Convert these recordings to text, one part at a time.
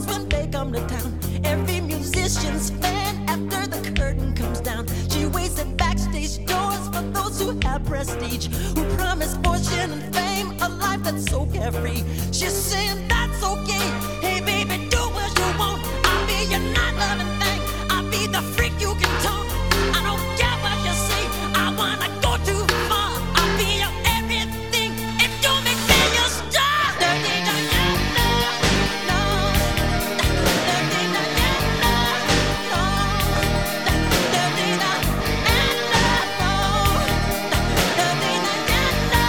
shows when they come to town. Every musician's fan after the curtain comes down. She waits at backstage doors for those who have prestige, who promise fortune and fame, a life that's so carefree. She's saying that's okay. Hey baby, do what you want. I'll be your night-loving thing. I'll be the freak you can talk. I don't care what you say. I wanna go too far. I'll be your everything. If you make me your star. Dirty Diana, no. Dirty Diana, no. Dirty Diana, no. Dirty Diana.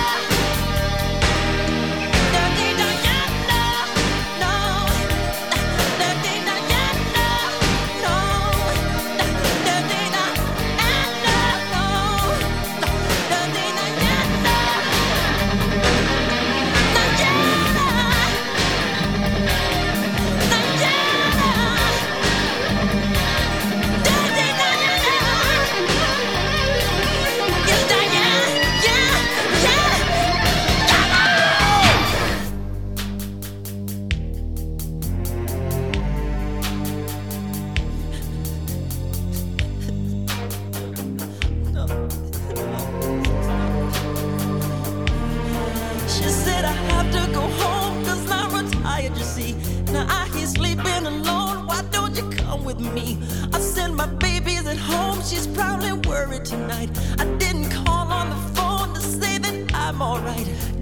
Dirty Diana, no. Dirty Diana, no. Dirty Diana, no. Dirty She said I have to go home 'cause I'm retired, you see. Now I hear sleeping alone, why don't you come with me? I said my baby's at home, she's probably worried tonight. I didn't call on the phone to say that I'm alright.